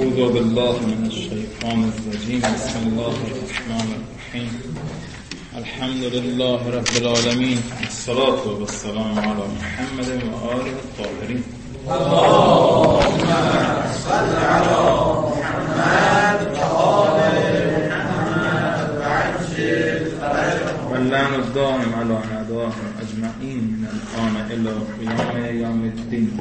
اعوذ بالله من الشیطان الرجیم. بسم الله الرحمن الرحیم. الحمد لله رب العالمین. الصلاة والسلام علی محمد و آله الطاهرین. اللهم صل على محمد و آل محمد و عجل فرجهم واللعن الدائم علی اعدائهم اجمعین من الآن الی قیام یوم الدین.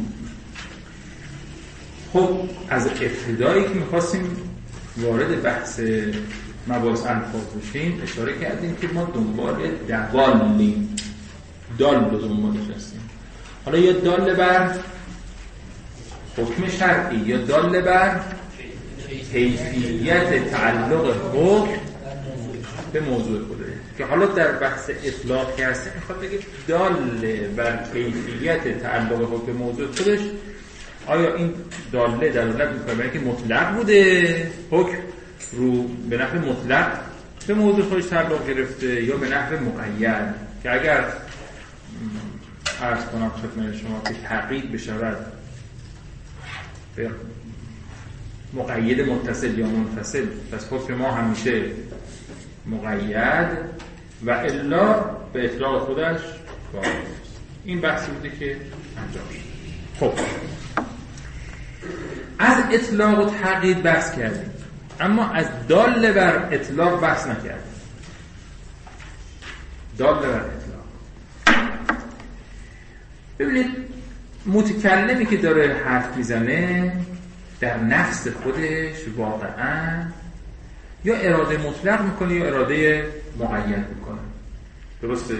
خب از ابتدایی که می‌خواستیم وارد بحث مباحث الفاظ بشیم اشاره کردیم که ما دنبال دوالیم، دال رو دنبالش هستیم. حالا یا دال بر حکم شرعی یا دال بر کیفیت تعلق حکم به موضوع خوده که حالا در بحث اطلاق که هستیم میخواد بگه دال بر کیفیت تعلق حکم به موضوع خودش. آیا این داله دلالت میکنه که مطلق بوده، حکم رو به نحو مطلق به موضوع خودش تعلق گرفته، یا به نحو مقید که اگر عرض کنم خدمت شما که تقیید بشود به مقید متصل یا منفصل، پس حکم ما همیشه مقید و الا به اطلاق خودش باید. این بحثی بوده که انجام شد. خب از اطلاق و تقیید بحث کردیم، اما از دال بر اطلاق بحث نکردیم. دال بر اطلاق، ببینید متکلمی که داره حرف میزنه در نفس خودش واقعا یا اراده مطلق میکنه یا اراده مقید میکنه. درسته؟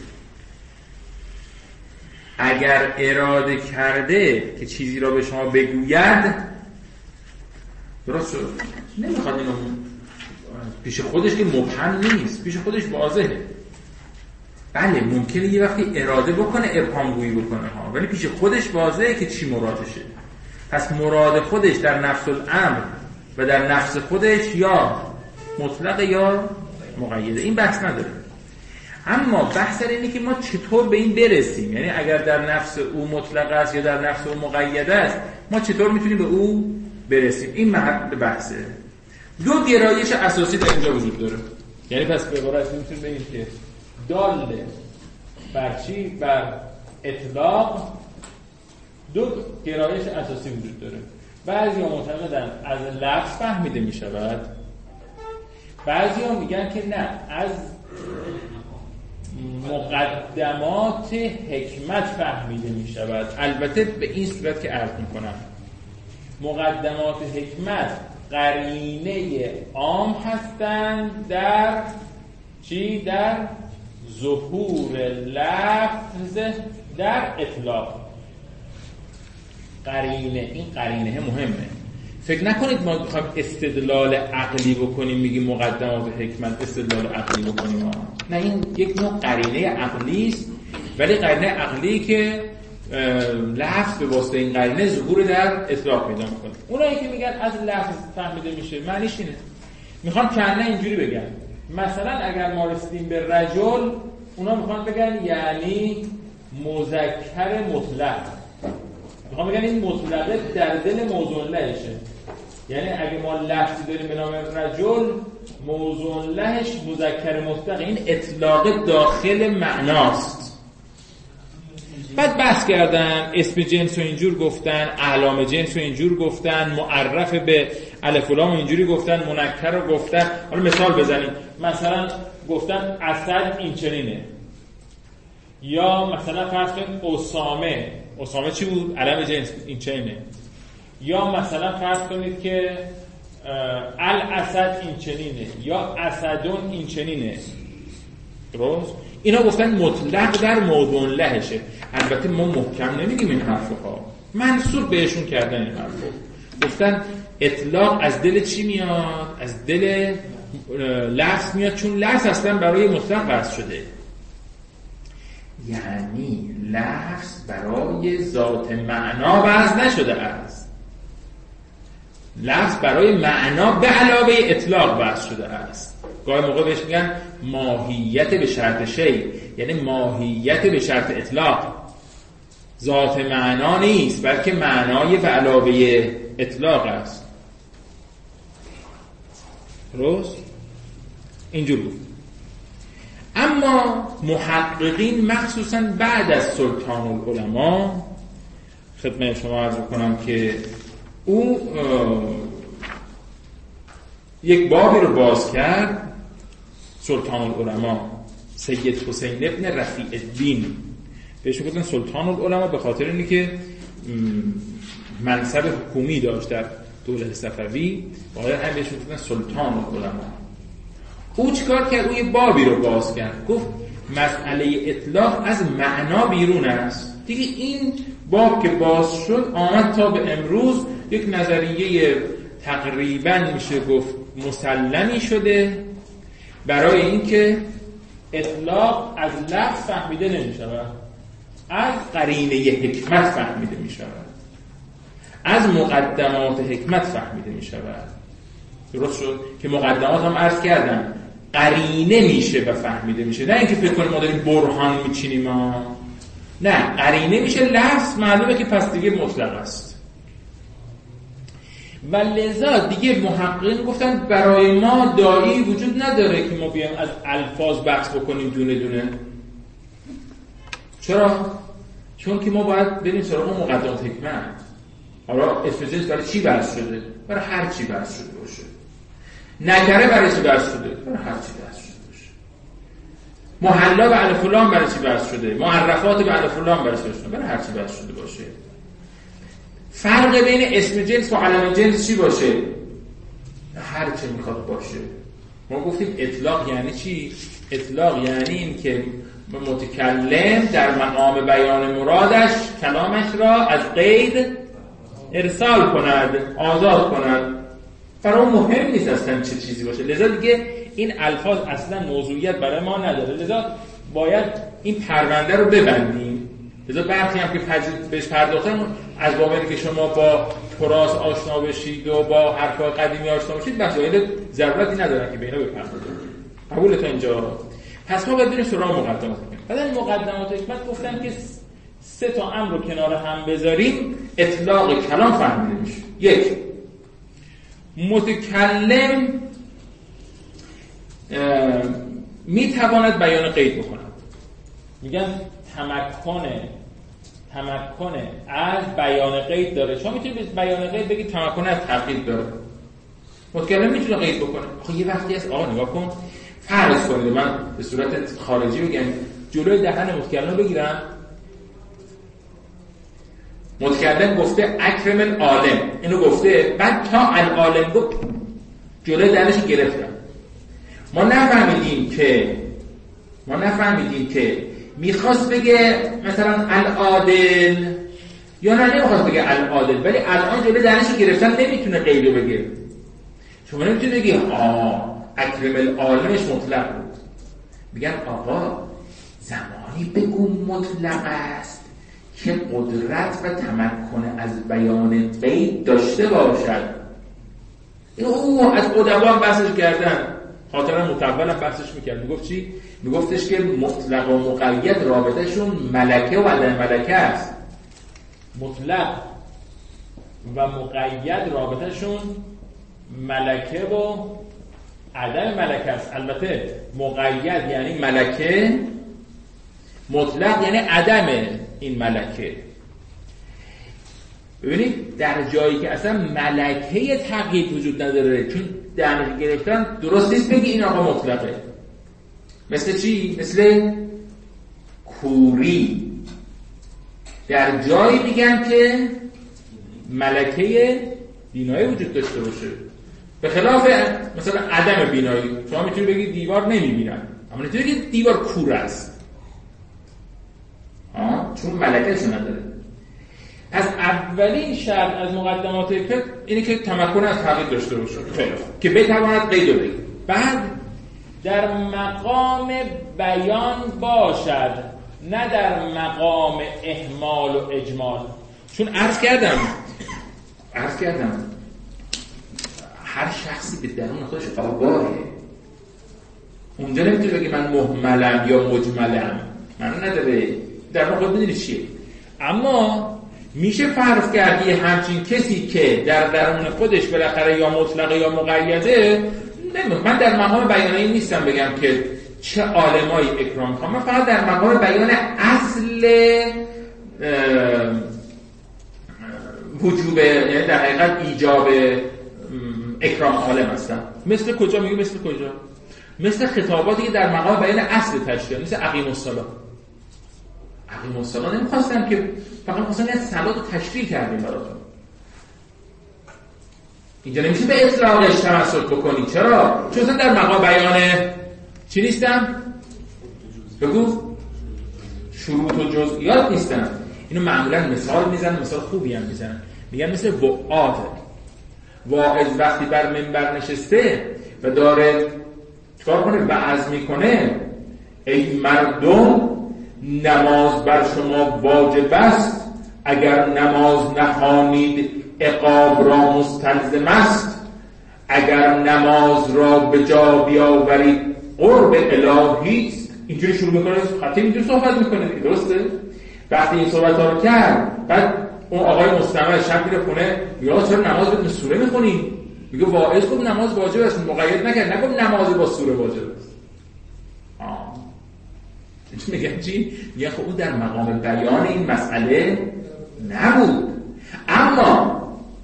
اگر اراده کرده که چیزی را به شما بگوید درست شد، نمیخواد اینو پیش خودش که مبهم نیست، پیش خودش واضحه. بله ممکنه یه وقتی اراده بکنه ابهامگویی بکنه ها، ولی پیش خودش واضحه که چی مرادشه. پس مراد خودش در نفس الامر و در نفس خودش یا مطلق یا مقیده، این بحث نداره. اما بحث اینه که ما چطور به این برسیم، یعنی اگر در نفس او مطلق است یا در نفس او مقید است ما چطور میتونیم به او برسیم. این محل بحثه. دو گرایش اساسی در اینجا وجود داره، یعنی پس به عبارت میتونیم بگیم که دال بر چی؟ بر اطلاق دو گرایش اساسی وجود داره. بعضیا معتقدن از لفظ فهمیده میشود، بعضیا میگن که نه، از مقدمات حکمت فهمیده می شود. البته به این صورت که عرض می کنم مقدمات حکمت قرینه عام هستند در چی؟ در ظهور لفظ در اطلاق. قرینه، این قرینه مهمه. فکر نکنید ما بخوایم استدلال عقلی بکنیم میگیم مقدمات حکمت استدلال عقلی بکنیم. نه، این یک نوع قرینه عقلی است، ولی قرینه عقلی که لفظ به واسطه این قرینه ظهور در اطلاق پیدا میکنه. اونایی که میگن از لفظ فهمیده میشه معنیش اینه، میخوان کنه اینجوری بگن. مثلا اگر ما رسیدیم به رجل، اونا میخوان بگن یعنی مذکر مطلق، میخوام بگم این مطلقه در دل موضوع لهشه. یعنی اگه ما لفظی داریم به نام رجل، موضوع لهش مذکر مطلق، این اطلاق داخل معناست. بعد بحث کردن اسم جنس رو اینجور گفتن، اعلام جنس رو اینجور گفتن، معرف به الف و لام اینجوری گفتن، منکر رو گفتن. حالا مثال بزنیم، مثلا گفتن اسد این چنینه، یا مثلا فرض کنید اسامه چی بود؟ علم جنس این چنینه. یا مثلا فرض کنید که الاسد این چنینه یا اسدون این چنینه. درست؟ اینا گفتن مطلق در موضوع لهشه. البته ما محکم نمیگیم این حرفها، منسوب بهشون کردن این حرفا. گفتن اطلاق از دل چی میاد؟ از دل لفظ میاد، چون لفظ اصلا برای مطلق وضع شده. یعنی لفظ برای ذات معنا وضع نشده است، لفظ برای معنا به علاوه اطلاق وضع شده است. گاهی موقع بهش میگن ماهیت به شرط شی، یعنی ماهیت به شرط اطلاق. ذات معنا نیست بلکه معنای به علاوه اطلاق است. درست؟ اینجور بود. اما محققین مخصوصا بعد از سلطان العلماء، خدمت شما عرض کنم که او یک بابی رو باز کرد، سلطان العلماء سید حسین ابن رفیع الدین، بهش گفتن سلطان العلماء به خاطر اینی که منصب حکومی داشت در دولت صفوی، باید هم بهش گفتن سلطان العلماء. او چیکار کرد؟ او یه بابی رو باز کرد، گفت مسئله اطلاق از معنا بیرون است. دیگه این باب که باز شد آمد تا به امروز یک نظریه تقریبا میشه گفت مسلمی شده برای اینکه اطلاق از لفظ فهمیده نمیشود، از قرینه حکمت فهمیده میشود، از مقدمات حکمت فهمیده میشود. درست شد که مقدمات هم عرض کردم قرینه میشه و فهمیده میشه، نه اینکه فکر کنیم ما داریم برهان میچینیم، نه، قرینه میشه، لفظ معلومه که پس دیگه مطلق است. و لذا دیگه محققین گفتن برای ما داعی وجود نداره که ما بیایم از الفاظ بحث بکنیم دونه دونه. چرا؟ چون که ما باید بریم سراغ مقدمات حکمت. حالا اسم جنس برای چی بحث شده؟ برای هر چی بحث شده باشه. نکره برای چی بحث شده؟ برای هر چی بحث شده باشه. محلا بعد فلان برای چی بحث شده؟ معرفات بعد فلان برای چی بحث شده؟ برای هر چی بحث شده باشه. فرق بین اسم جنس و علم جنس چی باشه؟ هر چی میخواد باشه. ما گفتیم اطلاق یعنی چی؟ اطلاق یعنی این که متکلم در مقام بیان مرادش کلامش را از قید ارسال کند، آزاد کند. برای مهم نیست اصلا چه چیزی باشه. لذا دیگه این الفاظ اصلا موضوعیت برای ما نداره. لذا باید این پرونده رو ببندیم. لذا برخی هم که بهش پرداختن از بابایی که شما با تراث آشنا بشید و با حرفای قدیمی آشنا بشید، مسائل ضرورتی نداره که به اینا بپردازید. قبول تا اینجا؟ پس ما باید بریم سراغ مقدمات حکمت. بعد مقدمات حکمت گفتن که 3 تا امر رو کنار هم بذاریم اطلاق کلام فهمیده میشه. 1. متکلم میتواند بیان قید بکند. میگن تمکن از بیان قید داره. شما میتونید بیان قید بگید تمکن از تقیید داره. متکلم میتونه قید بکنه. خب یه وقتی از آقا نگاه کن، فرض کنید من به صورت خارجی بگم جلوی دهن متکلم بگیرم، متکلم گفته اکرم العالم، اینو گفته، بعد تا العالم گفت جلوی دهنش گرفتم. ما نفهمیدیم که میخواست بگه مثلا العادل یا نمیخواست بگه العادل، ولی الان جلوی دهنش گرفتن نمیتونه قیدو بگه. شما نمیتونه بگی اکرم العالمش مطلق بود. میگن آقا زمانی بگو مطلق است که قدرت و تمکن از بیان قید داشته باشد. او از قدما هم بحثش کردن، خاطرم متول هم بحثش میکرد. میگفت چی؟ میگفتش که مطلق و مقید رابطهشون ملکه و عدم ملکه است. مطلق و مقید رابطهشون ملکه و عدم ملکه است. البته مقید یعنی ملکه، مطلق یعنی عدم این ملکه. ببینید در جایی که اصلا ملکه تقیید وجود نداره، چون دهنش گرفتن درست نیست بگی این آقا مطلقه. مثل چی؟ مثل کوری. در جایی میگن که ملکه بینایی وجود داشته باشه، به خلاف مثلا عدم بینایی. شما میتونید بگید دیوار نمیبینن، اما نمیتونید بگید دیوار کور است، چون ملکه‌اش نداره. پس اولین شرط از مقدمات حکمت اینه که تمکن از تقیید داشته باشه که بتواند قید بگه. بعد در مقام بیان باشد، نه در مقام اهمال و اجمال. چون عرض کردم هر شخصی به درون خودش آگاهه. اونجا نمیتونه بگه من مهملم یا مجملم، من نداره. در واقع بدونی چیه. اما میشه فرض کرد یه همچین کسی که در درون خودش بالاخره یا مطلق یا مقیده، من در مقام بیان این نیستم بگم که چه عالمایی اکرام می‌خوام، من فقط در مقام بیان اصل وجوب، یعنی در حقیقت ایجاب اکرام عالم هستم. مثل کجا میگه؟ مثل کجا؟ مثل خطاباتی که در مقام بیان اصل تشریع، مثل اقیم الصلاة. اقیم الصلاة نمیخواستم که فقط خواستم یه صلات رو تشریع کردیم براتون. اینجا نمیشه به اطلاقش تمسک بکنی. چرا؟ چون اصلا در مقام بیان چی نیستم؟ بگو شروط و جزئیات نیستم. اینو معمولا مثال میزنن، مثال خوبی هم میزنن، میگن مثل واعظ وقتی بر منبر نشسته و داره چکار کنه؟ وعظ میکنه ای مردم نماز بر شما واجب است، اگر نماز نخوانید عقاب را مستلزم است، اگر نماز را به جا بیاورید قرب الهی است. اینجوری شروع میکنه، خطیب اینجوری صحبت میکنه، درسته؟ وقتی این صحبت ها رو کرد، بعد اون آقای مستمع شب میره خونه میگه چرا نماز بدون سوره میخونی؟ میگه واعظ گفت نماز واجب است، مقید نکرد، نگفت نماز با سوره واجب است. میگن چی؟ میگن خب اون در مقام بیان این مسئله نبود. اما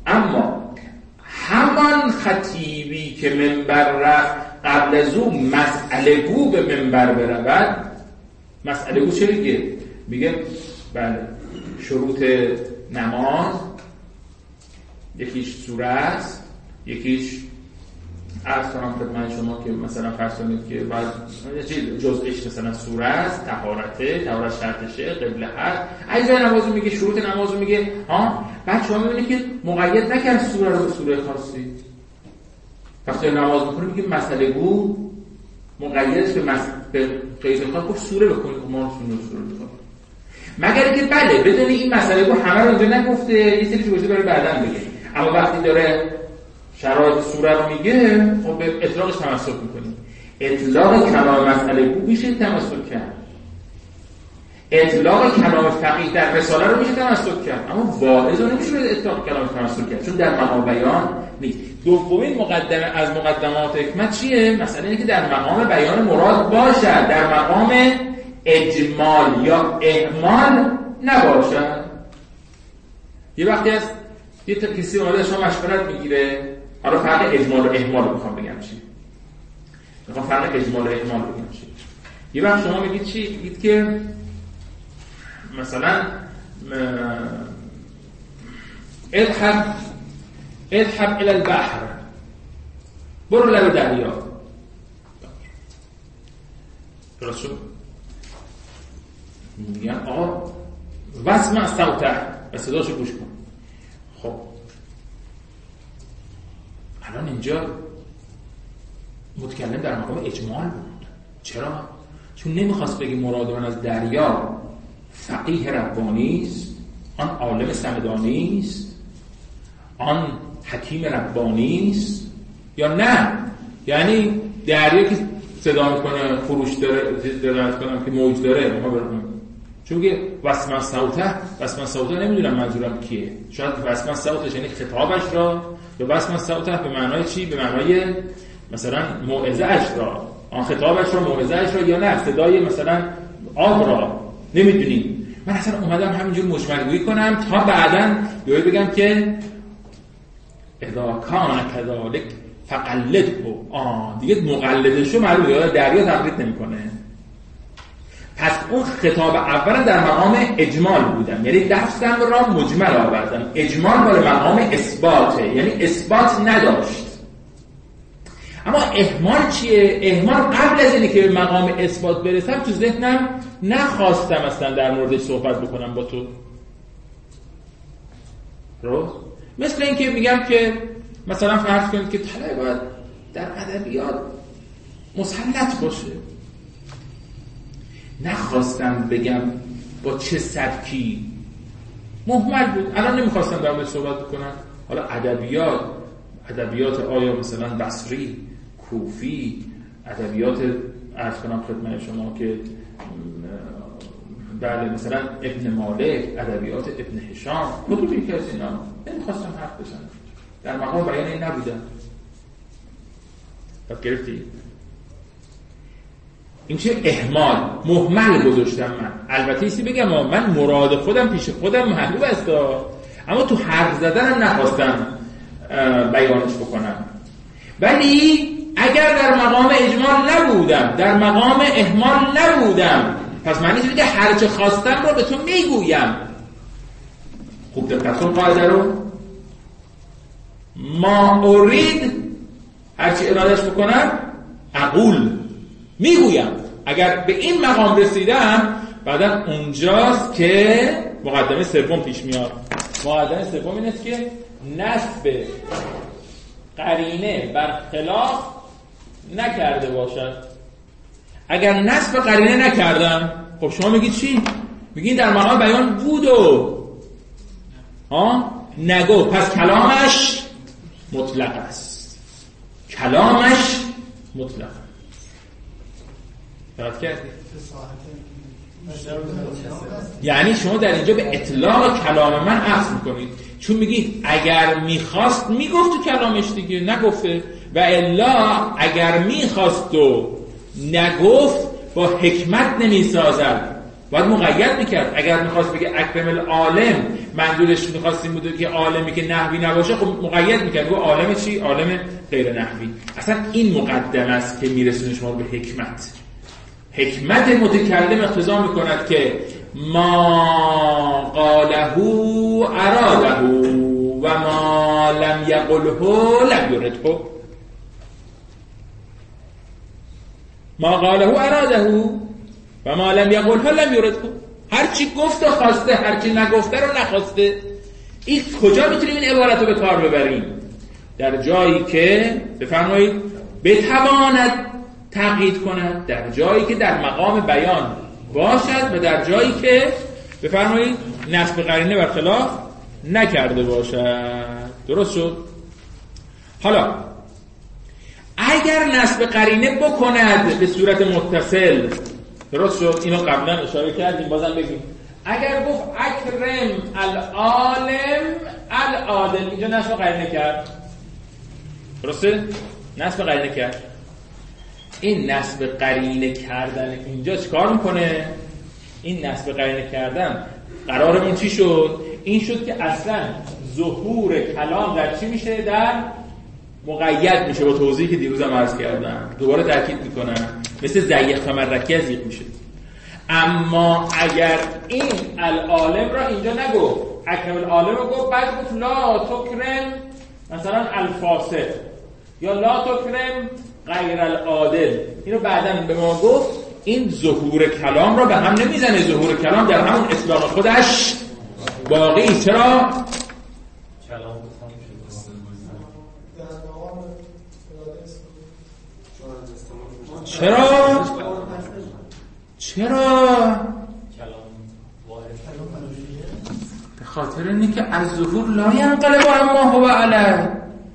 همان خطیبی که منبر رفت قبل از اون مسئله گو به منبر برود، مسئله گو چه میگه؟ میگه بله شروط نماز یکیش سوره است، یکیش عرض کنم خدمت شما که مثلا فرض کنید که بعد جزئش مثلا سوره است، طهارت شرطشه، قبله هست، اجزای نمازو میگه، شروط نمازو میگه. بعد شما میبینید که مقید نکرد سوره رو به سوره خاصی. وقتی نماز میکنه میگه مسئله گو مقیدش به قید خاص، گفت سوره بکنید، ما سوره بکنید، مگر که بله بدون این مسئله گو همه رو اینجا نگفته، یه سری چیزا برای بعداً بگه. اما وقتی داره شرایط سوره رو میگه، خب به اطلاقش تمسک میکنیم. اطلاق کلام مسئله گو میشه تمسک کرد، اطلاق کلام فقیه در رساله رو میشه تمسک کرد، اما واعظ رو نمیشه اطلاق کلام تمسک کرد چون در مقام بیان نیست. دومین مقدمه از مقدمات حکمت چیه؟ مثلا اینه که در مقام بیان مراد باشد، در مقام اجمال یا اهمال نباشد. یه وقتی از یه کسی اومده شما مشورت میگیره، حالا فرق اجمال و اهمال رو میخوام بگم چی؟ میخوام فرق اجمال و اهمال بگم چی؟ یه وقت شما میگید چی؟ میگید که مثلا اذهب الى البحر، برو لب دریا. درست شد؟ میگن آقا واسمع صوته، و صداشو گوش کن. خب الان اینجا متکلم در مقام اجمال بود. چرا؟ چون نمیخواست بگی مراد من از دریا فقیه ربانی است، آن عالم سمدانی است، آن حکیم ربانی است، یا نه یعنی دریا که صدا میکنه خروش داره، دلالت کنم که موج داره، ما بریم. چون که واسمع صوته نمیدونم منظورم کیه. شاید واسمع صوتش یعنی خطابش را، یا واسمع صوته به معنای چی؟ به معنای مثلا موعظه اش را، آن خطابش را، موعظه اش را، یا نه صدای مثلا آب را، نمیدونیم. من اصلا اومدم همینجور مجمل‌گویی کنم تا بعداً یهو بگم که اذا کان کذالک فقلده، دیگه مقلدشو معلومه دریا تقلید نمیکنه. پس اون خطاب اول در مقام اجمال بودم، یعنی دستم را مجمل آوردم. اجمال برای مقام اثباته، یعنی اثبات نداشت. اما اهمال چیه؟ اهمال قبل از اینکه که به مقام اثبات برسم تو ذهنم نخواستم اصلا در موردش صحبت بکنم با تو. درست؟ مثل اینکه میگم که مثلا فرض کنید که طلبه باید در ادبیات مسلط باشه. نخواستم بگم با چه سبکی، مهمل بود. الان نمیخواستم در موردش صحبت بکنم. حالا ادبیات آیا مثلا بصری، کوفی، ادبیات عرض کنم خدمت شما که بله مثلا ابن مالک، ادبیات ابن هشام، کدومی که از اینا نمیخواستم حرف بزنم، در مقام بیان این نبودم. پس گرفتی؟ این چه اهمال مهمل گذاشتم من. البته ایسی بگم من مراد خودم پیش خودم محبوب است، اما تو حرف زدنم نخواستم بیانش بکنم. ولی اگر در مقام اجمال نبودم، در مقام اهمال نبودم، پس معنیش اینه که هرچه خواستم رو به تو میگویم. خوب دقت کن قاعده رو. ما ارید، هرچی ارادش بکنم اقول، میگویم. اگر به این مقام رسیدم، بعدا اونجاست که مقدمه سوم پیش میاد. مقدمه سوم این است که نسب قرینه بر خلاف نکرده باشد. اگر نسب قرینه نکردم، خب شما میگید چی؟ میگید در مقام بیان بود و نگو، پس کلامش مطلق است. کلامش مطلق. درست کردی؟ یعنی شما در اینجا به اطلاق کلام من اخذ میکنید، چون میگید اگر میخواست میگفت تو کلامش دیگه، نگفته. و الا اگر میخواست و نگفت با حکمت نمیسازد، باید مقید میکرد. اگر میخواست بگه اکرم العالم، منظورش میخواست این بوده که عالمی که نحوی نباشه، خب مقید میکرد گفت عالم چی؟ عالم غیر نحوی. اصلا این مقدم است که میرسونه شما به حکمت. حکمت متکلم اقتضا میکند که ما قاله اراده و ما لم یقله لم یرده. ما قاله اراده و ما لم یقله لم یرده. هرچی گفت و خواسته، هرچی نگفته رو نخواسته. این کجا میتونیم این عبارت رو به کار ببریم؟ در جایی که بفرمایید بتواند تقیید کند، در جایی که در مقام بیان باشد و در جایی که بفرمایید نسب قرینه برخلاف نکرده باشد. درست شد؟ حالا اگر نسب قرینه بکند به صورت متصل، درست شد؟ اینو قبلا اشاره کردیم، بازم بگیم. اگر گفت اکرم العالم العادل، اینجا نسب قرینه کرد. درسته؟ نسب قرینه کرد. این نسب قرینه کردن اینجا چیکار میکنه؟ این نسب قرینه کردن قرارمون چی شد؟ این شد که اصلا ظهور کلام در چی میشه؟ در مقید میشه، با توضیحی که دیروزم عرض کردم. دوباره تاکید میکنم، مثل زیق تمرکی از یق میشه. اما اگر این العالم را اینجا نگفت، اکرم العالم رو گفت، بعد گفت لا تکرم مثلا الفاسق یا لا تکرم غیر العادل، اینو بعداً به ما گفت، این ظهور کلام را به هم نمیزنه. ظهور کلام در همون اطلاق خودش باقی. چرا؟ به خاطر اینه که از ظهور لا ینقلب عما هو علیه.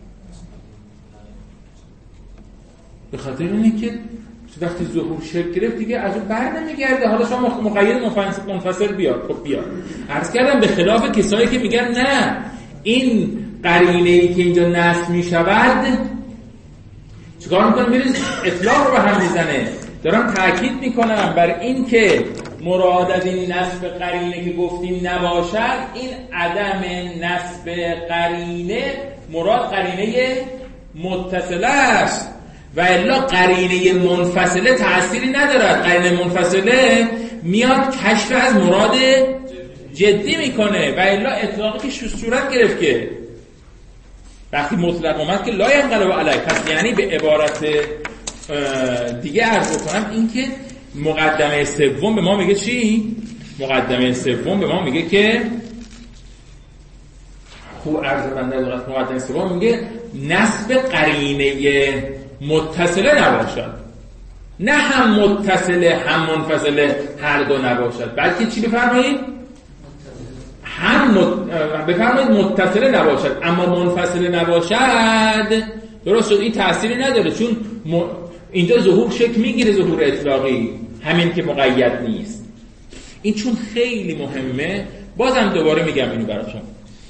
به خاطر اینه که وقتی ظهور شکل گرفت دیگه از اون بر نمیگرده. حالا شما مقید منفصل بیار. خب بیار. عرض کردم به خلاف کسایی که میگن نه، این قرینه‌ای که اینجا نصب میشود چیکار میکنه؟ میره اطلاق رو به هم میزنه. دارم تاکید میکنم بر این که مراد از این نصب قرینه که گفتیم نباشد، این عدم نصب قرینه مراد قرینه متصله است. و الا قرینه منفصله تأثیری ندارد. قرینه منفصله میاد کشف از مراد جدی میکنه. و الا اطلاقی که صورت گرفت که وقتی مطلق اومد که لا ینقلب علیه. پس یعنی به عبارت دیگه عرض کنم این که مقدمه سوم به ما میگه چی؟ مقدمه سوم به ما میگه که خوب عرض بنده دقت، مقدمه سوم میگه نسب قرینه متصله نباشد، نه هم متصله هم منفصله هر دو نباشد، بلکه چی بفرمایید؟ بفرمایید متصله نباشد اما منفصله نباشد. درست شد؟ این تأثیری نداره، چون اینجا ظهور شکل میگیره، ظهور اطلاقی، همین که مقید نیست. این چون خیلی مهمه، بازم دوباره میگم اینو براتون.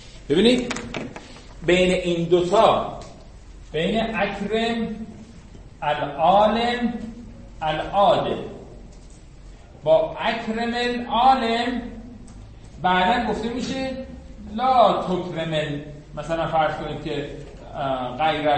ببینید بین این دوتا، بین اکرم العالم العادل با اکرم العالم بعدن گفته میشه لا تکرم مثلا فرض کنید که غیر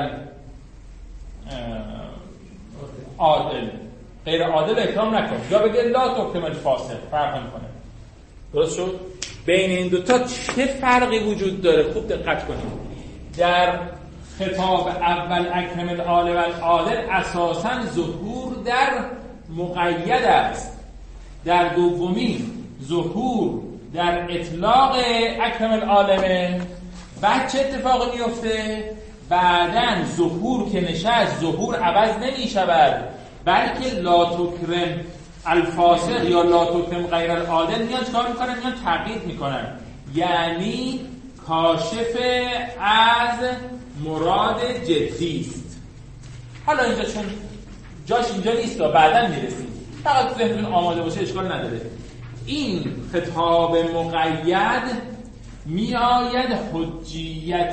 عادل غیر عادل اکرام نکن یا بگه لا تکرم الفاسق فرق نمیکنه. درست شد؟ بین این دوتا چه فرقی وجود داره؟ خوب دقت کنید. در خطاب اول اکرم العالم العادل اساساً ظهور در مقید است، در دومی ظهور در اطلاق اکرم العالمه. بعد چه اتفاقی میفته؟ بعدن ظهور که نشست ظهور عوض نمی شود بلکه لا تکرم الفاسق یا لا تکرم غیر العادل میان چکار میکنن؟ میان تغییر میکنن، یعنی کاشف از مراد جدی است. حالا اینجا چون جاش اینجا نیست بعداً میرسیم، فقط ذهنتون آماده باشه اشکال نداره. این خطاب مقید میآید حجیت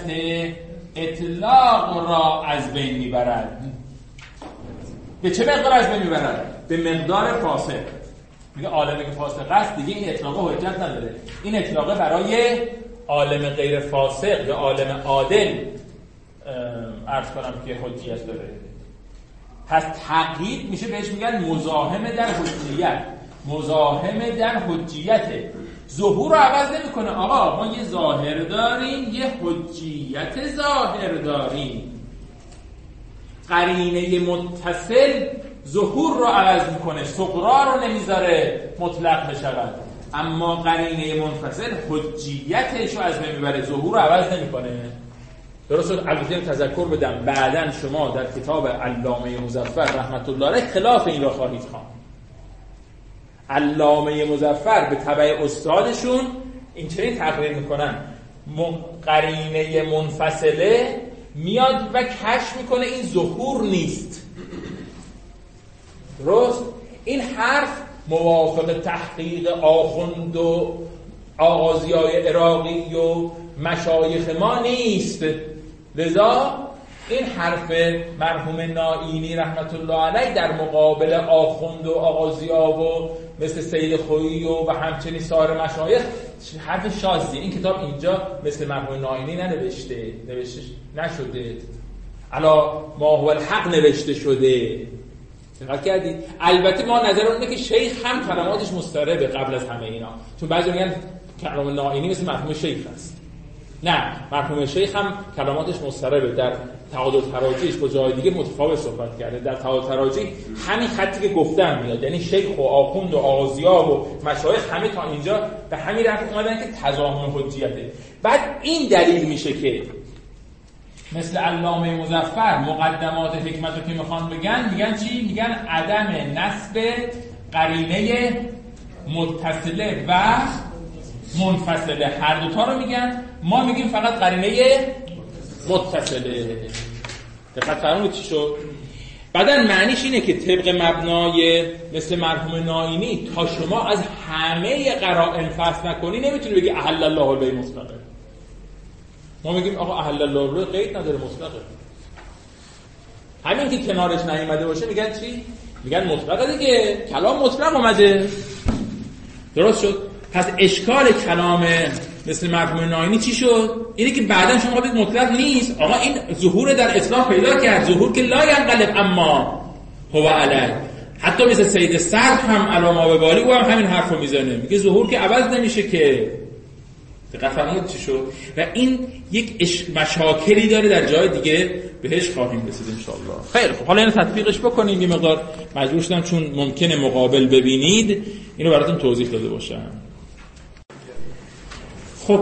اطلاق را از بین میبرد. به چه مقدار از بین میبرد؟ به مقدار فاسق. میگه عالمی که فاسق است دیگه این اطلاق حجت نداره، این اطلاق برای عالم غیر فاسق یا عالم عادل عرض کنم که حجیت داره. پس تقیید میشه بهش میگن مزاحم در حجیت. مزاحم در حجیت ظهور رو عوض نمی کنه. آقا ما یه ظاهر داریم یه حجیت ظاهر داریم. قرینه متصل ظهور رو عوض میکنه، سغرا رو نمیذاره مطلق بشود، اما قرینه منفصل حجیتش رو از بین میبره، ظهور رو عوض نمیکنه. درست شد؟ البته تذکر بدم بعدن شما در کتاب علامه مظفر رحمت الله علیه خلاف این را خواهید خواند. علامه مظفر به تبع استادشون این چنین تقریر میکنن، قرینه منفصله میاد و کشف میکنه این ظهور نیست. درست؟ این حرف موافق تحقیق آخوند و آغازیای عراقی و مشایخ ما نیست. لذا این حرف مرحوم نائینی رحمت الله علیه در مقابل آخوند و آغازیا و مثل سید خویی و همچنین سایر مشایخ حرف شاذی. این کتاب اینجا مثل مرحوم نائینی ننوشته نشده، علا ما هو الحق نوشته شده. دقت کردید؟ البته ما نظر اونه که شیخ هم کلماتش مضطربه قبل از همه اینا، چون بعضی میگن کلام نائینی مثل مرحوم شیخ است. نه، مرحوم شیخ هم کلماتش مضطربه، در تعادل تراجیحش با جای دیگه متفاوت صحبت کرده. در تعادل تراجیح همین خطی که گفتم میاد، یعنی شیخ و آخوند و آغازیا و مشایخ همه تا اینجا به همین رفت اومدن که تضامن حجیته. بعد این دلیل میشه که مثل علامه مظفر مقدمات حکمت رو که میخوان بگن میگن چی؟ میگن عدم نسب قرینه متصله و منفصله، هر دوتا رو میگن. ما میگیم فقط قرینه متصله. دقت فرمودید چی شد؟ بعدن معنیش اینه که طبق مبنای مثل مرحوم نائینی تا شما از همه قرائن فصل نکنی نمیتونی بگی احل الله البیع مطلقه. ما میگیم آقا احل الله البیع قید نداره، مطلقه. همین که کنارش نیامده باشه میگن چی؟ میگن مطلقه دیگه، کلام مطلق اومده. درست شد؟ پس اشکال کلام مثل مرحوم نائینی چی شد؟ اینه که بعداً شما بگید مطلق نیست. آقا این ظهور در اطلاق پیدا کرد، ظهور که لا ینقلب اما هو علی. حتی مثل سید سرد هم علامه به بالی او هم همین حرفو میزنه، میگه ظهور که عوض نمیشه که. دقت فرمودید چی شد؟ و این یک مشاکلی داره در جای دیگه بهش خواهیم رسید ان شاء الله. خیر خب حالا اینو تطبیقش بکنیم. یه مقدار مجبور شدم چون ممکنه مقابل ببینید اینو براتون توضیح داده باشم. خب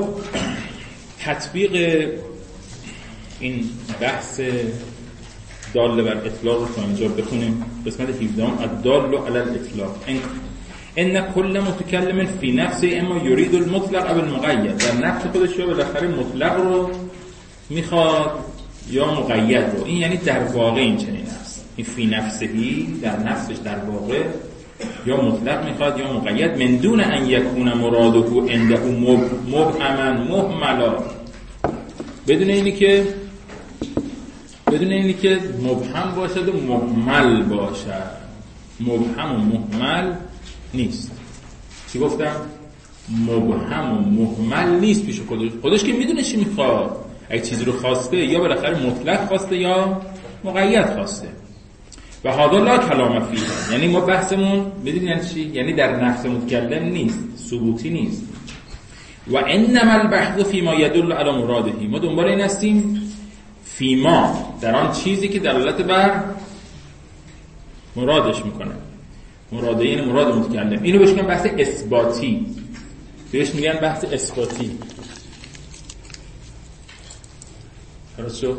تطبیق این بحث دال بر اطلاق رو تا اینجا بخونیم. قسمت 17 الدال علی الاطلاق. ان کل متکلم فی نفسه اما یرید المطلق او المقید. در نفس خودش یا بالاخره مطلق رو میخواد یا مقید رو. این یعنی در واقع این چنین است. این فی نفسهی در نفسش در واقع یا مطلق میخواد یا مقید. من دون ان یکون مراده عنده مبهما مهملا، بدون اینی که بدون اینی که مبهم باشد و مهمل باشد. مبهم و مهمل نیست. چی گفتم؟ مبهم و مهمل نیست پیش خودش که میدونه چی میخواد. اگه چیزی رو خواسته یا بالاخره مطلق خواسته یا مقید خواسته. و هذا لا کلام فیه، یعنی ما بحثمون بدین یعنی چی؟ یعنی در نفس متکلم نیست، ثبوتی نیست. و انما البحث فيما يدل على مراده، ما دنبال این هستیم فیما، در آن چیزی که دلالت بر مرادش میکنه. مراده یعنی مراد متکلم. اینو بهش میگن بحث اثباتی، بهش میگن بحث اثباتی. درست شد؟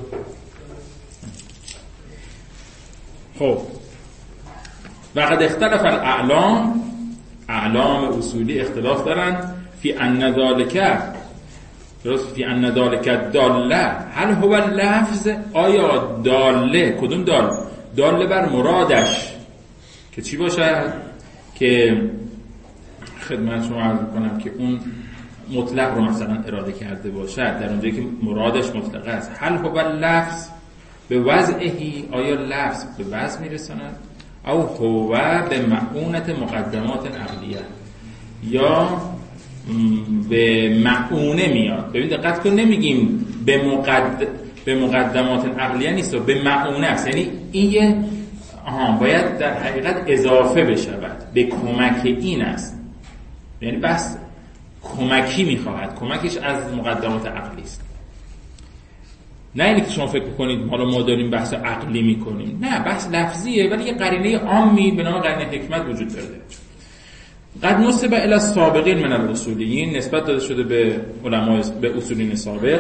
خب وقد اختلف الاعلام، اعلام اصولی اختلاف دارن فی ان ذالک، درست، فی ان ذالک داله، هل هو اللفظ، آیا داله، کدوم داله بر مرادش که چی باشه؟ که خدمت شما عرض کنم که اون مطلق رو مثلا اراده کرده باشد در اونجایی که مرادش مطلق است. هل هو اللفظ به وضعهی، آیا لفظ به وضع میرساند، او هو به معونت مقدمات عقلیه، یا به معونه میاد. ببین دقت کن، نمیگیم به مقدمات عقلیه نیست، به معونه است. یعنی این باید در حقیقت اضافه بشود، به کمک این است. یعنی بس کمکی میخواهد، کمکش از مقدمات عقلی است. نه اینی که شما فکر کنید حالا ما داریم بحث عقلی میکنیم، نه، بحث لفظیه ولی یه قرینه عامی به نام قرینه حکمت وجود داره. قد نسب الی السابقین من الاصولیین، نسبت داده شده به علمای به اصولین سابق.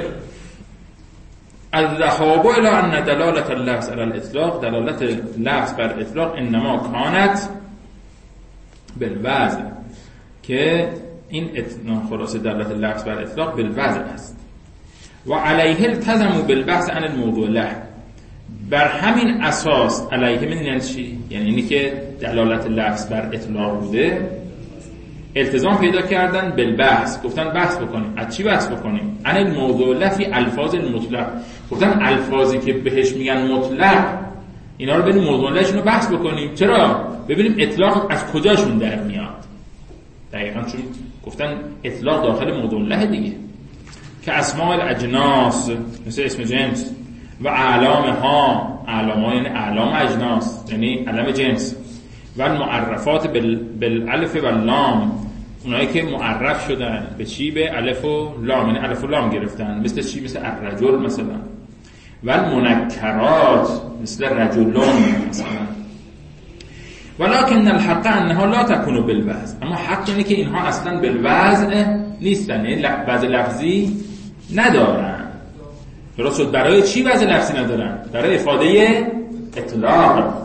الذهاب الی ان دلالت اللفظ علی الاطلاق، دلالت لفظ بر اطلاق انما کانت بالوضع، که این خلاصه دلالت لفظ بر اطلاق بالوضع است. و علیه التزموا بالبحث عن الموضوع له، بر همین اساس علیه میدونید چی؟ یعنی اینی که دلالت لفظ بر اطلاق بوده، التزام پیدا کردن بالبحث، گفتن بحث بکنیم. از چی بحث بکنیم؟ عن الموضوع له فی الفاظ المطلق، گفتن الفاظی که بهش میگن مطلق اینا رو بریم موضوع لهشون رو بحث بکنیم. چرا؟ ببینیم اطلاق از کجاشون در میاد. دقیقاً چون گفتن اطلاق داخل موضوع له دیگه، که اسماء الاجناس مثل اسم جنس و اعلامها، اعلامها یعنی اعلام اجناس یعنی علم جنس، و معرفات بالالف و لام، اونایی که معرف شدن به چی؟ به الف و لام، یعنی الف و لام گرفتن. مثل چی؟ مثل الرجل مثلا. و المنکرات مثل رجلون مثلا. ولكن الحق انها لا تكون بالوضع، اما حق اینه که اینها اصلا بالوضع نیستن، یعنی وضع لفظی ندارن. درست شد؟ برای چی وضع لفظی ندارن؟ برای افاده اطلاق.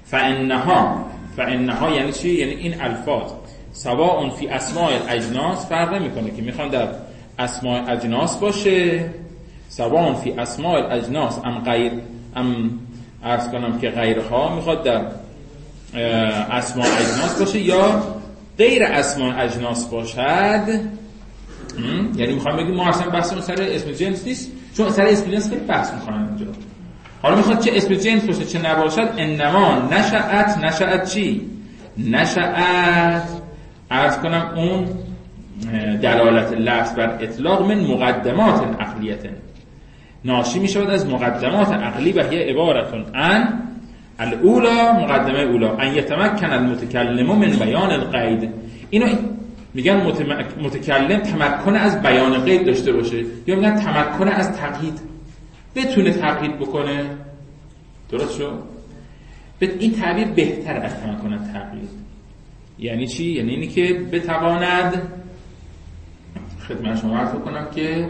فانها یعنی چی؟ یعنی این الفاظ سواء فی اسماء الاجناس، فرق نمیکنه که میخوان در اسماء اجناس باشه، سواء فی اسماء الاجناس ام عرض کنم که غیرها، میخواد در اسماء اجناس باشه یا غیر اسماء اجناس باشد. یعنی میخوام بگیم ما اصلا بحثمون سر اسم جنس نیست، چون سر اسم جنس خیلی بحث میکنن اینجا. حالا میخواد چه اسم جنس باشه چه نباشد، انما نشأت چی؟ نشأت عرض کنم اون دلالت لفظ بر اطلاق من مقدمات عقلیت، ناشی میشود از مقدمات عقلی، و هی عبارتون عن الاولا، مقدمه اولا، ان یتمکن المتکلم من بیان القید. اینو میگن متکلم تمکن از بیان قید داشته باشه، یا میگن تمکن از تقیید، بتونه تقیید بکنه. درست شد؟ این تعبیر بهتر از تمکن از تقیید. یعنی چی؟ یعنی اینی که بتواند، خدمت شما عرض بکنم که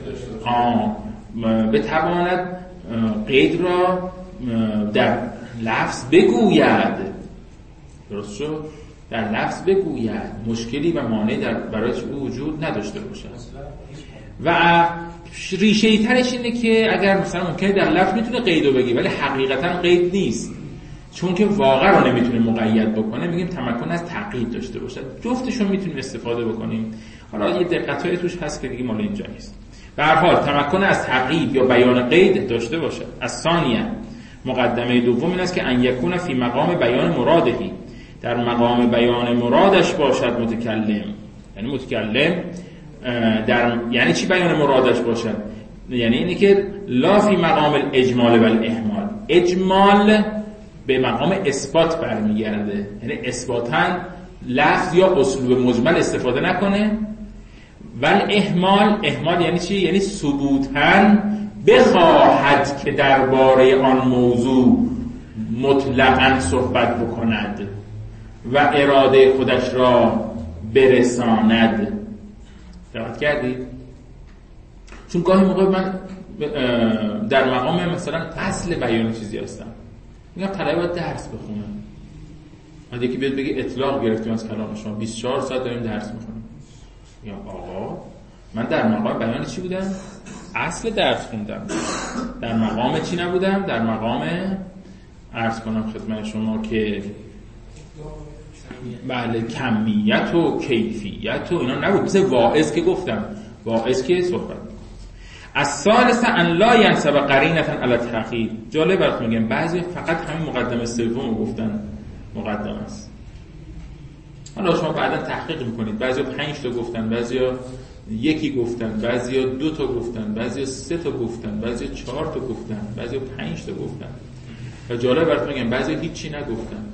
بتواند قید را در لفظ بگوید. درست شد؟ در لفظ بگوید، مشکلی و مانعی برای او وجود نداشته باشد. و ریشه ترش اینه که اگر مثلا ممکنه در لفظ میتونه قیدو بگی ولی حقیقتا قید نیست، چون که واقع رو نمیتونه مقید بکنه، میگیم تمکن از تقیید داشته باشد. جفتشون میتونیم استفاده بکنیم. حالا یه دقتایی توش هست که دیگه مال اینجا نیست. به هر حال تمکن از تقیید یا بیان قید داشته باشد. از ثانیه مقدمه دوم این است که ان یکون فی مقام بیان مرادهی، در مقام بیان مرادش باشد متکلم. یعنی متکلم یعنی چی بیان مرادش باشد؟ یعنی اینی که لا فی مقام الاجمال و الاهمال. اجمال به مقام اثبات برمیگرده، یعنی اثباتاً لفظ یا اسلوب مجمل استفاده نکنه. ولی اهمال یعنی چی؟ یعنی ثبوتاً بخواهد که درباره آن موضوع مطلقاً صحبت بکند و اراده خودش را برساند. دقت کردید؟ چون گاهی موقع من در مقام مثلا اصل بیان چیزی هستم، میگم طلبه باید درس بخونه. بعد یکی بیاد بگه اطلاق گرفتیم از کلام شما، 24 ساعت داریم درس میخونیم. میگم آقا من در مقام بیان چی بودم؟ اصل درس خوندم. در مقام چی نبودم؟ در مقام عرض کنم خدمت شما که بله کمیت و کیفیت و اینا نبود. مثل واعظ که گفتم، واعظ که صحبت از ثالث ان لا ینسب قرینه علی التحقیق. جالب براتون میگم بعضی فقط همین مقدمه سومو گفتن مقدمه است. حالا شما بعدا تحقیق میکنید، بعضیا 5 تا گفتن، بعضیا یکی گفتن، بعضیا 2 تا گفتن، بعضیا 3 تا گفتن، بعضیا 4 تا گفتن، بعضیا 5 تا گفتن. و جالب براتون میگم بعضیا هیچی نگفتن.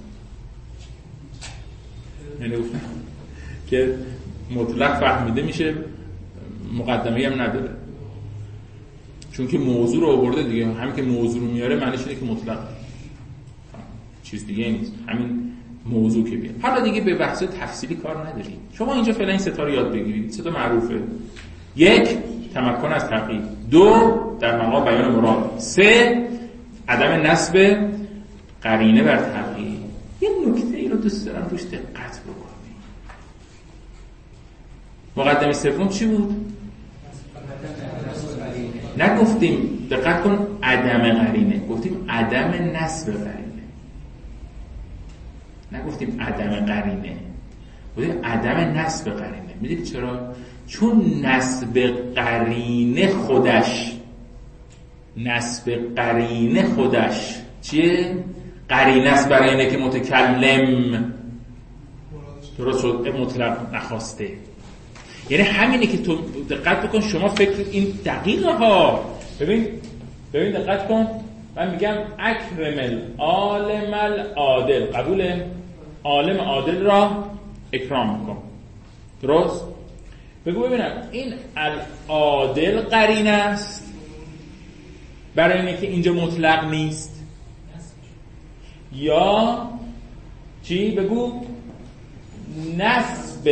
یعنی گفتن که مطلق فهمیده میشه، مقدمه‌ای هم نداره. چون که موضوع رو آورده دیگه، همین که موضوع رو میاره معنیش اینه که مطلق چیز دیگه نیست، همین موضوع که بیاد. حالا دیگه به بحث تفصیلی کار نداریم. شما اینجا فعلا این 3 تا رو یاد بگیرید. 3 تا معروفه. 1 تمکن از تقیید، 2 در مقام بیان مراد، 3 عدم نسب قرینه بر تقیید. یه نکته ای رو دوست دارم روش دقت بکنید. مقدمه سوم چی بود؟ نگفتیم دقت کن عدم قرینه، گفتیم عدم نسب قرینه. نگفتیم عدم قرینه، گفتیم عدم نسب قرینه. میدونید چرا؟ چون نسب قرینه خودش چیه؟ قرینه است برای اینه که متکلم درست شد مطلق نخواسته. یعنی همینه که تو دقت بکن، شما فکر این دقیقه ها. ببین دقت کن، من میگم اکرم العالم العادل، قبول عالم عادل را اکرام کن، درست؟ بگو ببینم این العادل قرینه است برای اینه که اینجا مطلق نیست یا چی؟ بگو نسب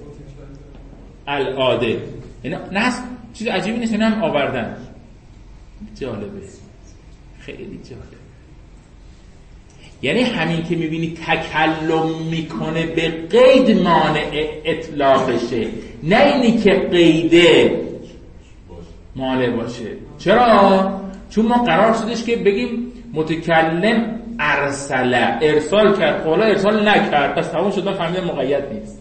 العادل. یعنی نسب چیز عجیبی نیست، هم آوردن. جالبه، خیلی جالب. یعنی همین که میبینی تکلم میکنه به قید مانع اطلاقشه، نه اینی که قیده مانع باشه. چرا؟ چون ما قرار شدش که بگیم متکلم ارسال کرد، حالا ارسال نکرد، پس تمام شد، فهمیدم مقید نیست.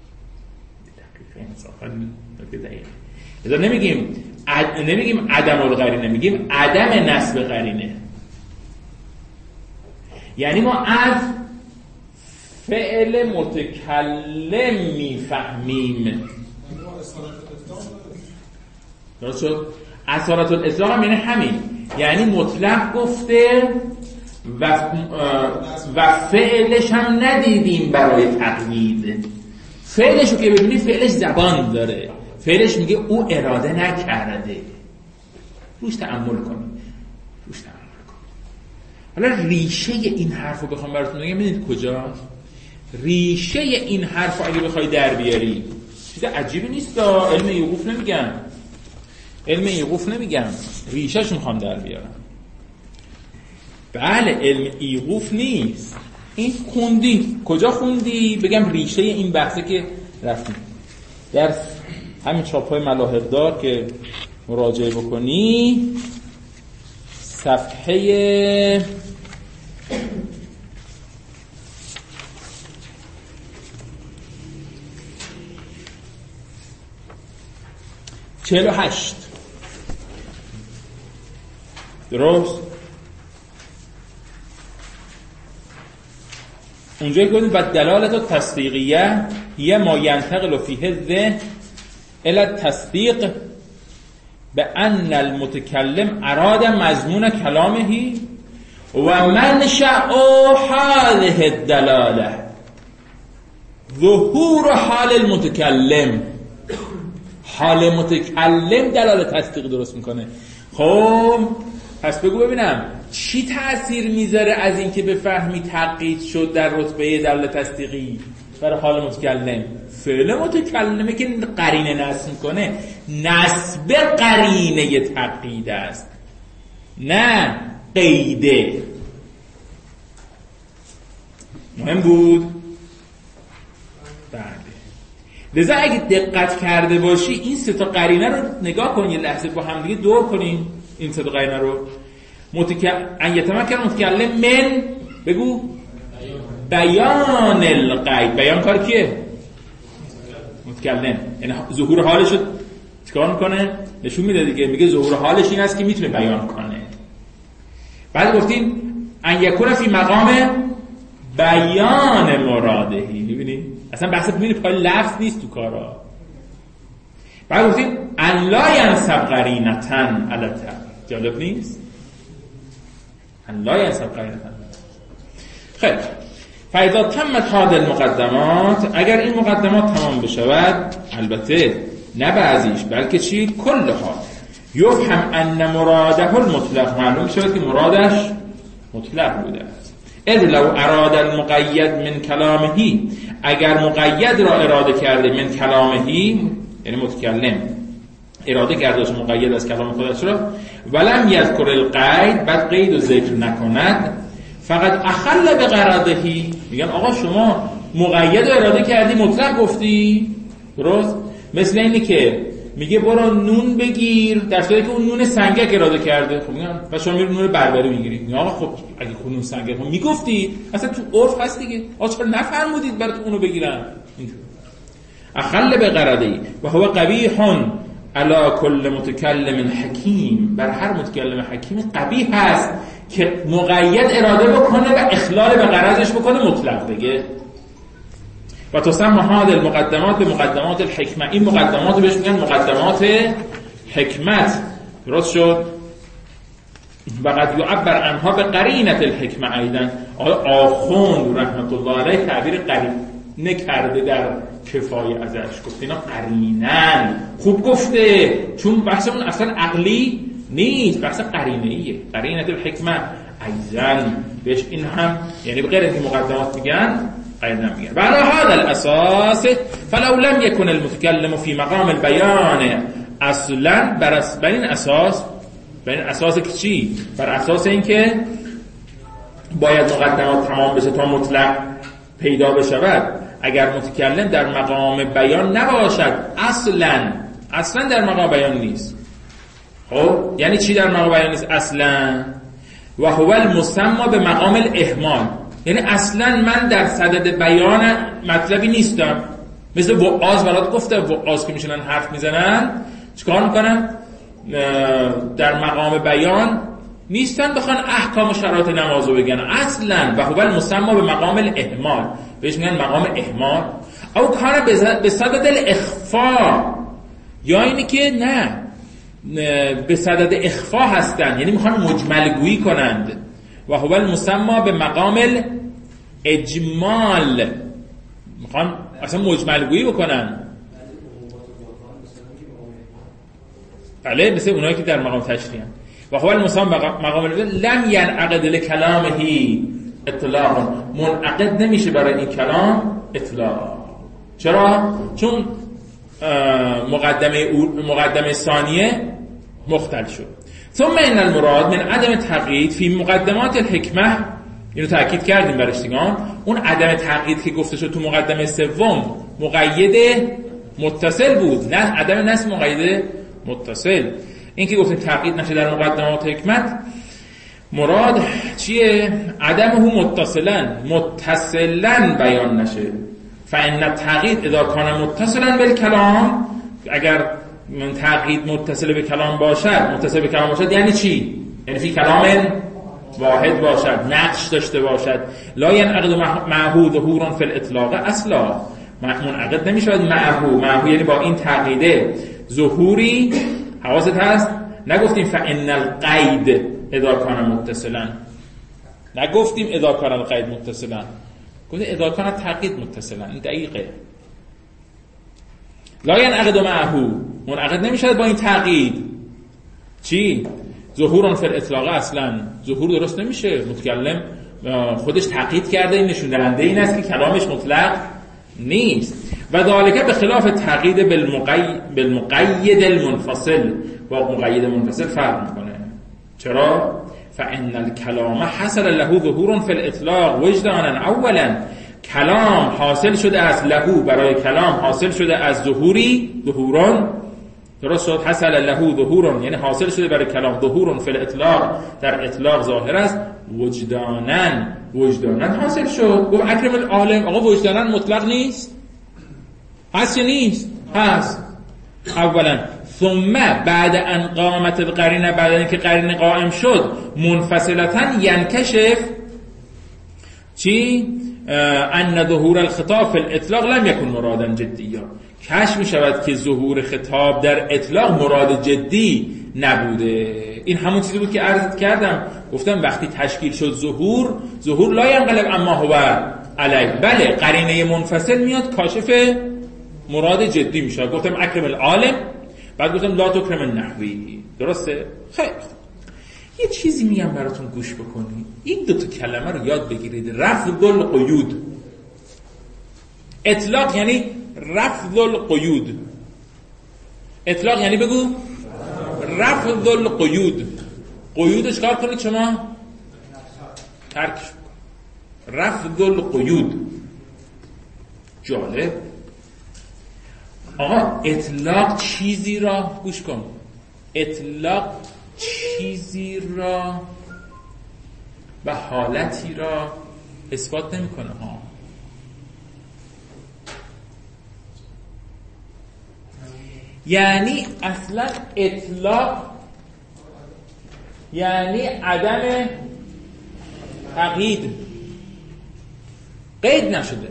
دقیقاً نمیگیم عدم القرینه، میگیم عدم نسب قرینه. یعنی ما از فعل متکلم میفهمیم. درست شد؟ اصالت الاطلاق هم یعنی همین، یعنی مطلق گفته و فعلش هم ندیدیم برای تقیید. فعلش رو که ببینی فعلش زبان داره، فعلش میگه او اراده نکرده. روش تأمل کنید. حالا ریشه این حرف رو بخوام براتون بگم، میدونید کجاست؟ ریشه این حرف رو اگه بخوای در بیاری چیز عجیبی نیست. علم ایقوف نمیگم، ریشه‌شون میخوام در بیارم. بله علم ایقوف نیست، این خوندی. کجا خوندی؟ بگم ریشه این بحثه که رفتیم در همین چاپ‌های ملاحق‌دار که مراجعه بکنی، صفحه 48 درست؟ اونجایی که گفتیم و دلالت تصدیقیه یه ما ینتقل فیه الذهن الی التصدیق به ان المتکلم اراد مضمون کلامه و منشأ هذه الدلاله ظهور حال المتکلم. حال متکلم دلالت تصدیق درست میکنه. خب پس بگو ببینم چی تأثیر میذاره از این که بفهمی تقیید شد در رتبه دلالت تصدیقی برای حال متکلم؟ فعل متکلمه که قرینه نصب میکنه. نصب قرینه تقیید است نه قیده. مهم بود؟ بله. لذا اگه دقت کرده باشی این سه تا قرینه رو نگاه کن، یه لحظه با هم دیگه دور کنیم این سه تا قرینه رو. ان یتمکن متکلم من بگو بیان القید. بیان کار کیه؟ متکلم. یعنی ظهور حالش رو چیکار میکنه؟ نشون میده دیگه. میگه ظهور حالش این است که میتونه بیان کنه. بعد گفتیم ان یکون فی مقام بیان مرادهی. میبینی اصلا بحث ببینی پای لفظ نیست تو کارا. بعد گفتیم ان لا ینسب قرینتن علتا. جالب نیست؟ ان لا ینسب قرینتن. خیلی فاذا تمت هذه المقدمات، اگر این مقدمات تمام بشود، البته نه بعضیش بلکه چی؟ کلها، یفهم ان مراده المطلق، معلوم شود که مرادش مطلق بوده است. اذ لو اراد المقید من کلامه، اگر مقید را اراده کرده من کلامه یعنی متکلم اراده کرده مقید از کلام خودش را، ولم یذکر القید، بعد قید و ذکر نکند، فقط اخل به غرضهی، میگن آقا شما مقید رو اراده کردی مطلق گفتی، درست؟ مثل اینی که میگه برو نون بگیر در صورتی که اون نون سنگک اراده کرده. خب میگن و شما میرو نون بربری میگیری. میگن آقا خب اگه خود نون سنگک خب میگفتی، اصلا تو عرف هست دیگه، آقا چرا نفرمودید برات اونو بگیرن؟ اخل به غرضهی و هو قبیح علی کل متکلم حکیم، بر هر متکلم حکیم قبیح هست که مقید اراده بکنه و اخلال به غرضش بکنه مطلق بگه. و تسمى هذه المقدمات به مقدمات الحکمه. این مقدمات رو بهش میگن مقدمات حکمت. درست شد؟ و قد یعبر عنها به قرینه الحکمه. ایضا آخوند رحمت الله علیه تعبیر قرینه کرده در کفایه ازش، گفت اینا قرینن. خوب گفته، چون بحثمون اصلا عقلی نیست، بحث قرینه‌ایه. قرینه الحکمه ایضا بهش این هم یعنی بغیر از مقدمات میگن قرینه میگن. و علی هذا الاساس فلو لم يكن المتكلم في مقام البيان اصلا، بر این اساس که چی؟ بر اساس اینکه باید مقدمات تمام بشه تا مطلق پیدا بشود. اگر متکلم در مقام بیان نباشد، اصلا در مقام بیان نیست. خب یعنی چی در مقام بیان نیست اصلا؟ و هو المسمى به مقام الاهمال، یعنی اصلا من در صدد بیان مطلبی نیستم. مثل وعاظ برات گفته، وعاظ که میشنن حرف میزنن چیکار میکنن؟ در مقام بیان نیستن بخوان احکام و شرایط نمازو بگن اصلا. و هو المسمى به مقام الاهمال، بهش میگن مقام اهمال. او کار به صدد الاخفاء، یا اینی که نه به صدد اخفا هستن، یعنی میخوان مجمل گویی کنند. و هو المسمى به مقام الاجمال، میخوان اصلا مجمل گویی بکنن. بله، مثل اونایی که در مقام تشریح. و هو المسمى مقام لم ينعقد لكلامه اطلاق، منعقد نمیشه برای این کلام اطلاق. چرا؟ چون مقدمه ثانیه مختل شد. ثم ان المراد من عدم تقیید فی مقدمات الحکمه، اینو تاکید کردیم برش دیگه. اون عدم تقیید که گفته شد تو مقدمه سوم مقید متصل بود، نه عدم نصب مقید متصل. این که گفتیم تقیید نشه در مقدمات حکمت، مراد چیه؟ عدمه متصلا بیان نشه. فإن التقیید اذا کان متصلا بالکلام، اگر تقیید متصل به کلام باشد، یعنی چی؟ یعنی فی کلام واحد باشد، نقش داشته باشد. لا ینعقد معه ظهور فی الاطلاق اصلا، منعقد نمیشود معه یعنی با این تعقیده ظهوری. حواست هست نگفتیم فان القید اذا کان متصلا، نگفتیم اذا کان القید متصلا، گفتیم اذا کان تقید متصلا. این دقیقه. لا ینعقد معه، منعقد نمیشود با این تعقید. چی؟ ظهور فی الاطلاق اصلا، ظهور درست نمیشه. متکلم خودش تعقید کرده، این نشون دهنده این است که کلامش مطلق نیست. و ذالک به خلاف تعقید بالمقید المنفصل، با مقید منفصل فرق میکنه. چرا؟ فان الكلام حصل له ظهور فی الاطلاق وجدانا. اولا کلام حاصل شده از له، برای کلام حاصل شده از ظهوری، ظهوران درست شد. حصل له ظهور یعنی حاصل شده برای کلام ظهور فی الاطلاق، در اطلاق ظاهر است. وجدانا حاصل شد. گفت اکرم العالم، آقا وجدانا مطلق نیست؟ هست یا نیست؟ هست. اولا ثم بعد ان قامت القرینه، بعد اینکه قرینه قائم شد، منفصلتا ینکشف چی؟ ان ظهور الخطاب فی الاطلاق لم یکن مرادا جدیا. کشف می شود که ظهور خطاب در اطلاق مراد جدی نبوده. این همون چیزی بود که عرض کردم، گفتم وقتی تشکیل شد ظهور لا ینقلب اما هو علیه. بله قرینه منفصل میاد کاشف مراد جدی میشه. گفتم اکرم العالم، بعد گفتم لا تکرم النحوی. درسته؟ خیلی یه چیزی میگم براتون گوش بکنید. این دو تا کلمه رو یاد بگیرید. رفض القیود. اطلاق یعنی رفض القیود. اطلاق یعنی بگو رفض القیود. قیودش کار کنید شما ترکش بکن. رفض القیود. جالب. آقا اطلاق چیزی را گوش کن، اطلاق چیزی را و حالتی را اثبات نمیکنه ها. یعنی اصلا اطلاق یعنی عدم تقیید، قید نشده.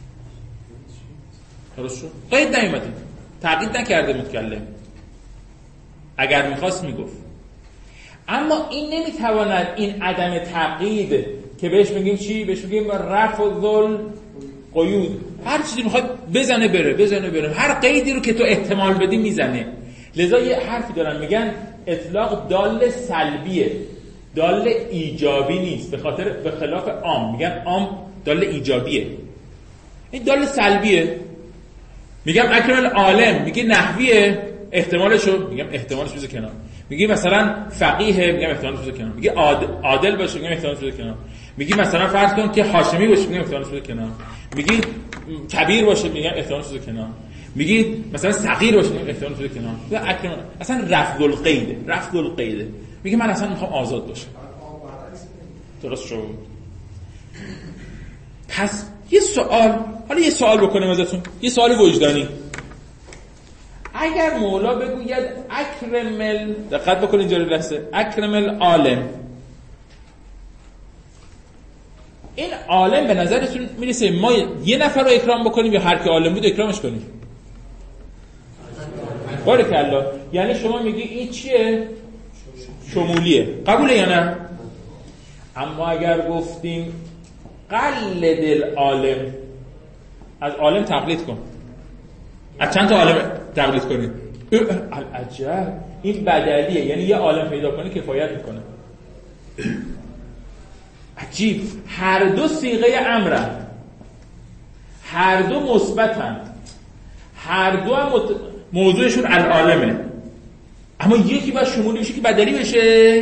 درست شد؟ قید نیومده، تقیید نکرده متکلم. اگر میخواست میگفت. اما این نمیتواند این عدم تقیید که بهش میگیم چی؟ بهش میگیم رفع القیود. هر چیزی میخواد بزنه بره. هر قیدی رو که تو احتمال بدی میزنه. لذا یه حرفی دارن میگن اطلاق دال سلبیه، دال ایجابی نیست. به خلاف عام میگن عام دال ایجابیه، این دال سلبیه. میگم اکرم العالم، میگه نحویه، احتمالشو میگم احتمالش بذار کنار. میگی مثلا فقیه، میگم احتمالش بذار کنار. میگه عادل باشه، میگم احتمالش بذار کنار. میگی مثلا فرض کن که هاشمی باشه، میگم احتمالش بذار کنار. میگی کبیر باشه، میگم احتمالش بذار کنار. میگی مثلا صغیر باشه، میگم احتمالش بذار کنار. میگه اکرم اصلا رفع القید. میگه من اصلا میخوام آزاد باشم. درست شد؟ پس یه سوال بکنم ازتون، یه سوال وجدانی. اگر مولا بگوید اکرم دقت بکنید اینجا رو لحظه، اکرم العالم، این عالم به نظرتون میرسه ما یه نفر رو اکرام بکنیم یا هر کی عالم بود اکرامش کنیم؟ بارکالله. یعنی شما میگی این چیه؟ شمولیه. قبوله یا نه؟ اما اگر گفتیم قلد العالم، از عالم تقلید کن، از چند تا عالم تقلید کنی؟ العجب، این بدلیه. یعنی یه عالم پیدا کنی کفایت میکنه. عجیب. هر دو صیغه امرن، هر دو مثبتن، هر دو هم موضوعشون العالمه، اما یکی باید شمولی بشه که بدلی بشه.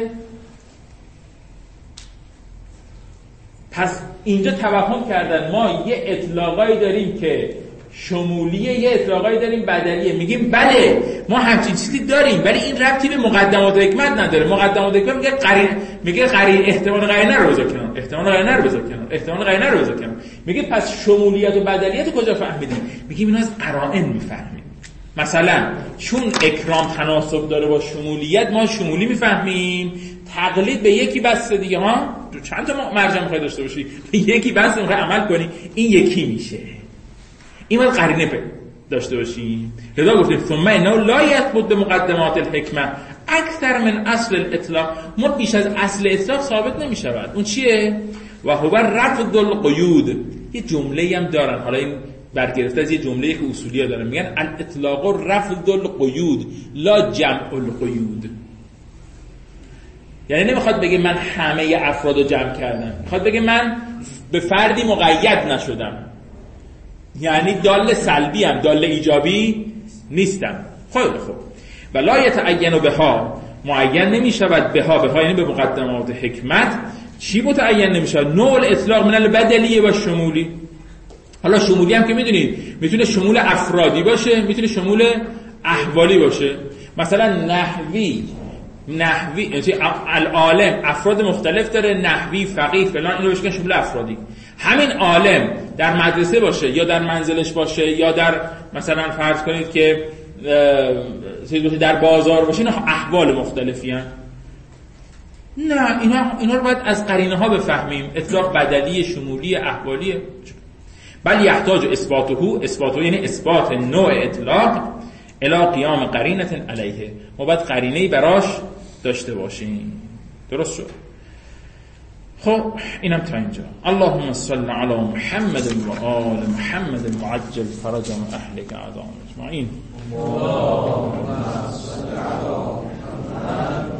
پس اینجا توهم کردن ما یه اطلاقایی داریم که شمولیه، یه اطلاقایی داریم بدلیه. میگیم بله ما همچین چیزی داریم، ولی این ربطی به مقدمات حکمت نداره. مقدمات حکمت میگه قرین احتمال قرینه رو بذار کنار، احتمال قرینه رو بذار کنار، احتمال قرینه رو بذار کنار. میگه پس شمولیت و بدلیت کجا فهمیدیم؟ میگیم اینا از قرائن میفهمیم. مثلا چون اکرام تناسب داره با شمولیت، ما شمولی میفهمیم، تقلید به یکی بسته دیگه ها، چند تا مرجع میخوای داشته باشی، به یکی بسته میخوای عمل کنی، این یکی میشه. این باید قرینه داشته باشی. لذا گفتیم ثم انه لا یثبت بمقدمات الحکمه اکثر من اصل الاطلاق، ما بیش از اصل اطلاق ثابت نمیشود. اون چیه؟ و هو رفض القیود. یه جمله‌ای هم دارن، حالا این برگرفته از یه جمله‌ای که اصولی‌ها دارن، میگن الاطلاق رفض القیود لا جمع القیود. یعنی نمیخواد بگه من همه افرادو جمع کردم، میخواد بگه من به فردی مقید نشدم، یعنی دال سلبی هم دال ایجابی نیستم. خیلی خوب. و لا یتعین بها، معین نمیشود بها یعنی به مقدمات حکمت. چی متعین نمیشود؟ نوع الاطلاق من البدلیه و شمولی. حالا شمولی هم که میدونید میتونه شمول افرادی باشه، میتونه شمول احوالی باشه. مثلا نحوی العالم افراد مختلف داره، نحوی، فقیه، فلان، اینو بهش شمول افرادی. همین عالم در مدرسه باشه یا در منزلش باشه یا در مثلا فرض کنید که در بازار باشه، اینا احوال مختلفی هستند. نه، اینا رو باید از قرینه ها بفهمیم. اطلاق بدلی، شمولی، احوالیه. بل یحتاج اثباته یعنی اثبات نوع اطلاق الی قیام قرینه علیه. ما باید قرینه‌ای براش داشته باشیم. درست شد؟ خب اینم تا اینجا. اللهم صل علی محمد و آل محمد وعجل فرجهم اهلک اعدام اجمعین. اللهم صل علی محمد